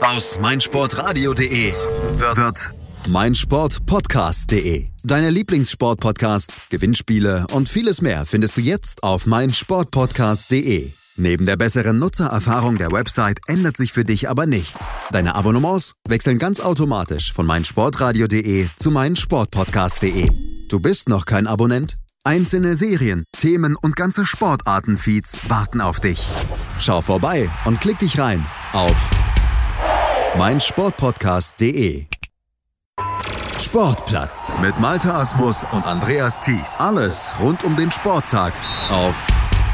Aus meinsportradio.de wird meinsportpodcast.de. Deine Lieblingssportpodcasts, Gewinnspiele und vieles mehr findest du jetzt auf meinsportpodcast.de. Neben der besseren Nutzererfahrung der Website ändert sich für dich aber nichts. Deine Abonnements wechseln ganz automatisch von meinsportradio.de zu meinsportpodcast.de. Du bist noch kein Abonnent? Einzelne Serien, Themen und ganze Sportarten-Feeds warten auf dich. Schau vorbei und klick dich rein auf meinsportpodcast.de. Sportplatz mit Malte Asmus und Andreas Thies. Alles rund um den Sporttag auf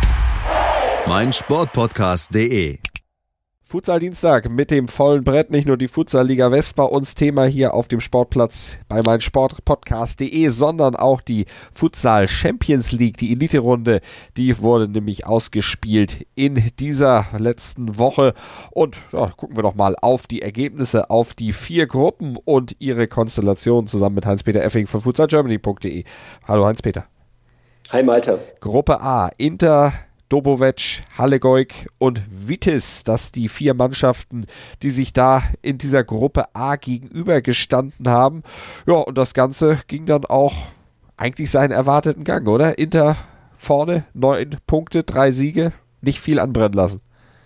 meinsportpodcast.de. Futsal-Dienstag mit dem vollen Brett, nicht nur die Futsal-Liga West bei uns Thema hier auf dem Sportplatz bei meinsportpodcast.de, sondern auch die Futsal Champions League, die Elite-Runde, die wurde nämlich ausgespielt in dieser letzten Woche und ja, gucken wir doch mal auf die Ergebnisse, auf die 4 Gruppen und ihre Konstellation zusammen mit Heinz-Peter Effing von futsalgermany.de. Hallo Heinz-Peter. Hi Malte. Gruppe A, Inter, Dobovec, Halle-Goik und Vitesse, das die 4 Mannschaften, die sich da in dieser Gruppe A gegenübergestanden haben. Ja, und das Ganze ging dann auch eigentlich seinen erwarteten Gang, oder? Inter vorne, 9 Punkte, 3 Siege, nicht viel anbrennen lassen.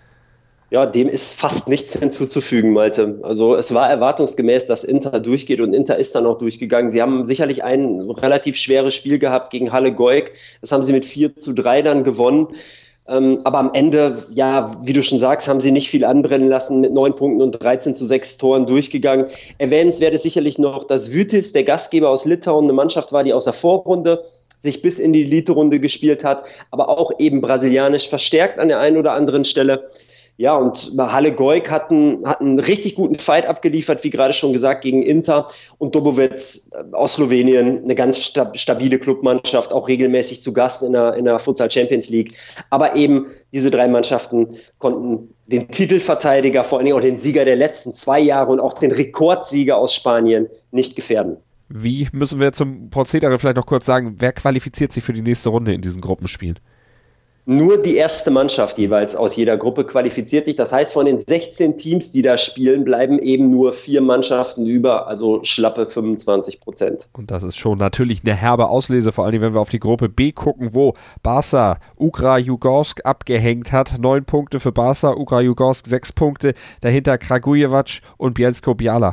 Ja, dem ist fast nichts hinzuzufügen, Malte. Also es war erwartungsgemäß, dass Inter durchgeht und Inter ist dann auch durchgegangen. Sie haben sicherlich ein relativ schweres Spiel gehabt gegen Halle-Goik. Das haben sie mit 4:3 dann gewonnen. Aber am Ende, ja, wie du schon sagst, haben sie nicht viel anbrennen lassen, mit 9 Punkten und 13:6 Toren durchgegangen. Erwähnenswert ist sicherlich noch, dass Vitesse, der Gastgeber aus Litauen, eine Mannschaft war, die aus der Vorrunde sich bis in die Elite-Runde gespielt hat, aber auch eben brasilianisch verstärkt an der einen oder anderen Stelle. Ja, und Halle-Goik hat einen richtig guten Fight abgeliefert, wie gerade schon gesagt, gegen Inter. Und Dobovec aus Slowenien, eine ganz stabile Clubmannschaft, auch regelmäßig zu Gast in der Futsal Champions League. Aber eben diese 3 Mannschaften konnten den Titelverteidiger, vor allen Dingen auch den Sieger der letzten 2 Jahre und auch den Rekordsieger aus Spanien nicht gefährden. Wie müssen wir zum Prozedere vielleicht noch kurz sagen, wer qualifiziert sich für die nächste Runde in diesen Gruppenspielen? Nur die erste Mannschaft jeweils aus jeder Gruppe qualifiziert sich. Das heißt, von den 16 Teams, die da spielen, bleiben eben nur 4 Mannschaften über, also schlappe 25%. Und das ist schon natürlich eine herbe Auslese, vor allem wenn wir auf die Gruppe B gucken, wo Barca Ugra-Jugorsk abgehängt hat. 9 Punkte für Barca, Ugra-Jugorsk 6 Punkte, dahinter Kragujevac und Bielsko-Biala.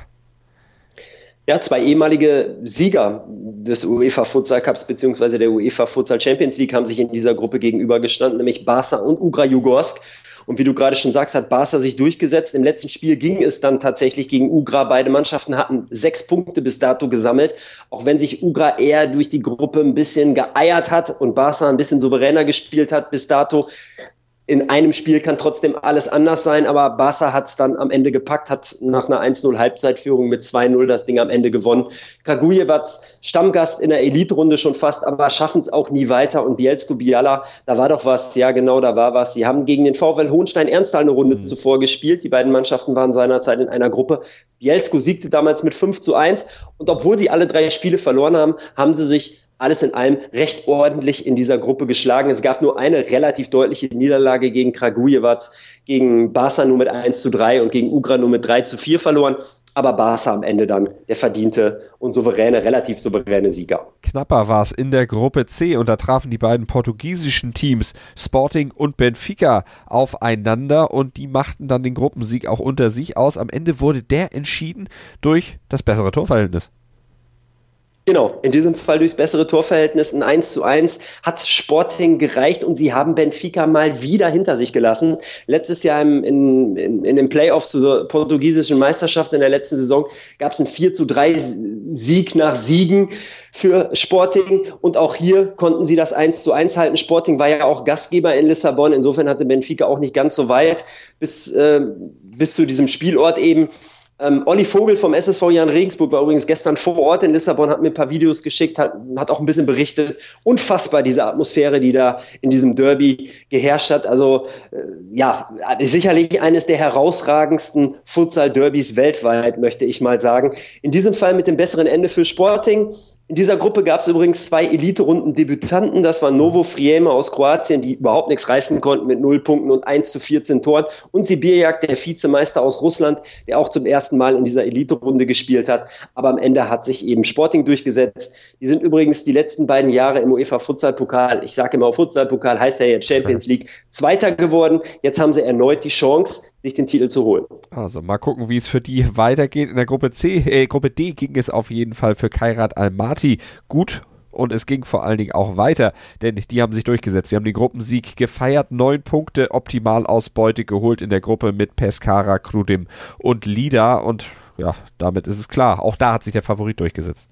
Ja, 2 ehemalige Sieger des UEFA Futsal Cups bzw. der UEFA Futsal Champions League haben sich in dieser Gruppe gegenübergestanden, nämlich Barca und Ugra-Jugorsk. Und wie du gerade schon sagst, hat Barca sich durchgesetzt. Im letzten Spiel ging es dann tatsächlich gegen Ugra. Beide Mannschaften hatten 6 Punkte bis dato gesammelt. Auch wenn sich Ugra eher durch die Gruppe ein bisschen geeiert hat und Barca ein bisschen souveräner gespielt hat bis dato. In einem Spiel kann trotzdem alles anders sein, aber Barca hat es dann am Ende gepackt, hat nach einer 1:0 Halbzeitführung mit 2:0 das Ding am Ende gewonnen. Kragujevac, Stammgast in der Elite-Runde schon fast, aber schaffen es auch nie weiter. Und Bielsko-Biala, da war doch was, ja genau, da war was. Sie haben gegen den VfL Hohenstein-Ernsthal eine Runde zuvor gespielt. Die beiden Mannschaften waren seinerzeit in einer Gruppe. Bielsko siegte damals mit 5:1 und obwohl sie alle 3 Spiele verloren haben, haben sie sich alles in allem recht ordentlich in dieser Gruppe geschlagen. Es gab nur eine relativ deutliche Niederlage gegen Kragujevac, gegen Barca nur mit 1:3 und gegen Ugra nur mit 3:4 verloren. Aber Barca am Ende dann der verdiente und relativ souveräne Sieger. Knapper war es in der Gruppe C und da trafen die beiden portugiesischen Teams Sporting und Benfica aufeinander und die machten dann den Gruppensieg auch unter sich aus. Am Ende wurde der entschieden durch das bessere Torverhältnis. Genau, in diesem Fall durchs bessere Torverhältnis, ein 1:1 hat Sporting gereicht und sie haben Benfica mal wieder hinter sich gelassen. Letztes Jahr in den Playoffs zur portugiesischen Meisterschaft in der letzten Saison gab es einen 4:3 Sieg nach Siegen für Sporting und auch hier konnten sie das 1:1 halten. Sporting war ja auch Gastgeber in Lissabon, insofern hatte Benfica auch nicht ganz so weit bis zu diesem Spielort eben. Olli Vogel vom SSV Jan Regensburg war übrigens gestern vor Ort in Lissabon, hat mir ein paar Videos geschickt, hat auch ein bisschen berichtet. Unfassbar, diese Atmosphäre, die da in diesem Derby geherrscht hat. Also sicherlich eines der herausragendsten Futsal-Derbys weltweit, möchte ich mal sagen. In diesem Fall mit dem besseren Ende für Sporting. In dieser Gruppe gab es übrigens 2 Elite-Runden-Debütanten. Das war Novo Frieme aus Kroatien, die überhaupt nichts reißen konnten mit 0 Punkten und 1:14 Toren. Und Sibirjak, der Vizemeister aus Russland, der auch zum ersten Mal in dieser Elite-Runde gespielt hat. Aber am Ende hat sich eben Sporting durchgesetzt. Die sind übrigens die letzten beiden Jahre im UEFA-Futsal-Pokal, ich sage immer Futsal-Pokal, heißt ja jetzt Champions League, Zweiter geworden. Jetzt haben sie erneut die Chance, sich den Titel zu holen. Also mal gucken, wie es für die weitergeht. In der Gruppe D ging es auf jeden Fall für Kairat Almaty gut und es ging vor allen Dingen auch weiter, denn die haben sich durchgesetzt. Sie haben den Gruppensieg gefeiert, 9 Punkte, Optimalausbeute geholt in der Gruppe mit Pescara, Krudim und Lida und ja, damit ist es klar, auch da hat sich der Favorit durchgesetzt.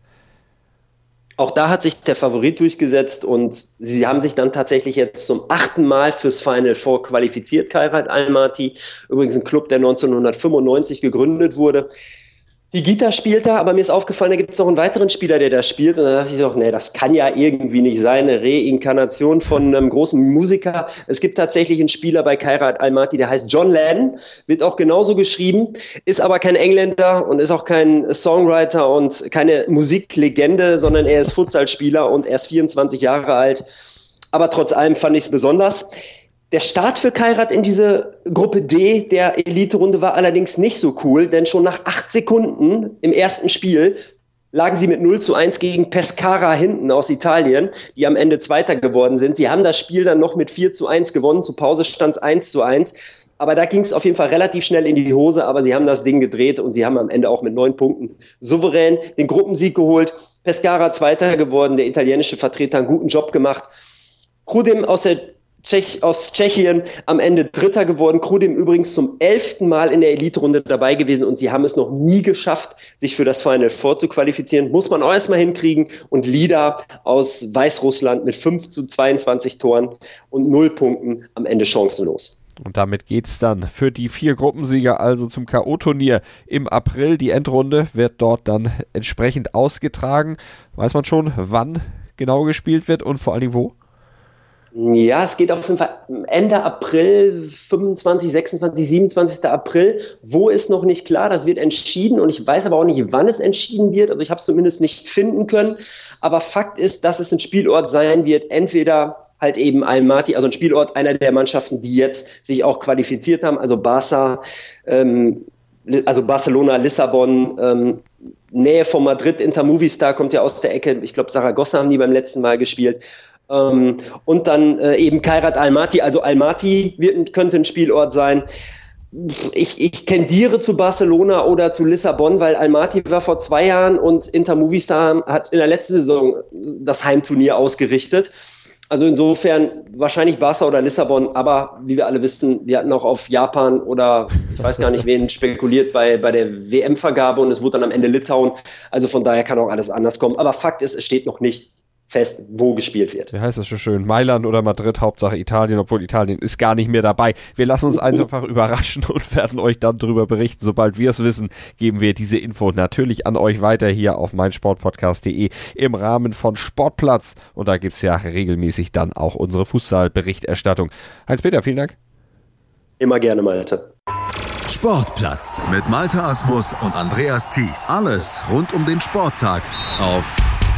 Auch da hat sich der Favorit durchgesetzt und sie haben sich dann tatsächlich jetzt zum 8. Mal fürs Final Four qualifiziert, Kairat Almaty. Übrigens ein Club, der 1995 gegründet wurde. Die Gita spielt da, aber mir ist aufgefallen, da gibt es noch einen weiteren Spieler, der da spielt. Und da dachte ich doch, nee, das kann ja irgendwie nicht sein, eine Reinkarnation von einem großen Musiker. Es gibt tatsächlich einen Spieler bei Kairat Almaty, der heißt John Lennon, wird auch genauso geschrieben, ist aber kein Engländer und ist auch kein Songwriter und keine Musiklegende, sondern er ist Futsalspieler und er ist 24 Jahre alt. Aber trotz allem fand ich es besonders. Der Start für Kairat in diese Gruppe D der Elite-Runde war allerdings nicht so cool, denn schon nach 8 Sekunden im ersten Spiel lagen sie mit 0:1 gegen Pescara hinten aus Italien, die am Ende Zweiter geworden sind. Sie haben das Spiel dann noch mit 4:1 gewonnen, zur Pause stand es 1:1. Aber da ging es auf jeden Fall relativ schnell in die Hose, aber sie haben das Ding gedreht und sie haben am Ende auch mit 9 Punkten souverän den Gruppensieg geholt. Pescara Zweiter geworden, der italienische Vertreter einen guten Job gemacht. Krudim aus Tschechien am Ende Dritter geworden. Krudim übrigens zum 11. Mal in der Elite-Runde dabei gewesen und sie haben es noch nie geschafft, sich für das Final Four zu qualifizieren. Muss man auch erstmal hinkriegen. Und Lida aus Weißrussland mit 5:22 Toren und 0 Punkten am Ende chancenlos. Und damit geht's dann für die 4 Gruppensieger also zum K.O.-Turnier im April. Die Endrunde wird dort dann entsprechend ausgetragen. Weiß man schon, wann genau gespielt wird und vor allen Dingen wo? Ja, es geht auf jeden Fall Ende April, 25, 26, 27. April. Wo ist noch nicht klar, das wird entschieden und ich weiß aber auch nicht, wann es entschieden wird. Also ich habe es zumindest nicht finden können. Aber Fakt ist, dass es ein Spielort sein wird, entweder halt eben Almaty, also ein Spielort einer der Mannschaften, die jetzt sich auch qualifiziert haben, also Barca, also Barcelona, Lissabon, Nähe von Madrid, Inter Movistar kommt ja aus der Ecke. Ich glaube, Saragossa haben die beim letzten Mal gespielt. Und dann eben Kairat Almaty, also Almaty könnte ein Spielort sein. Ich tendiere zu Barcelona oder zu Lissabon, weil Almaty war vor 2 Jahren und Inter Movistar hat in der letzten Saison das Heimturnier ausgerichtet. Also insofern wahrscheinlich Barca oder Lissabon, aber wie wir alle wissen, wir hatten auch auf Japan oder ich weiß gar nicht wen spekuliert bei der WM-Vergabe und es wurde dann am Ende Litauen. Also von daher kann auch alles anders kommen. Aber Fakt ist, es steht noch nicht fest, wo gespielt wird. Wie heißt das so schön? Mailand oder Madrid, Hauptsache Italien, obwohl Italien ist gar nicht mehr dabei. Wir lassen uns einfach überraschen und werden euch dann darüber berichten. Sobald wir es wissen, geben wir diese Info natürlich an euch weiter hier auf meinsportpodcast.de im Rahmen von Sportplatz. Und da gibt es ja regelmäßig dann auch unsere Fußball-Berichterstattung. Heinz-Peter, vielen Dank. Immer gerne, Malte. Sportplatz mit Malte Asmus und Andreas Thies. Alles rund um den Sporttag auf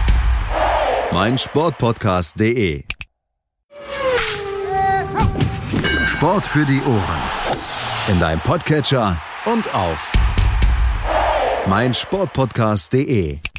meinsportpodcast.de. Sport für die Ohren. In deinem Podcatcher und auf meinsportpodcast.de.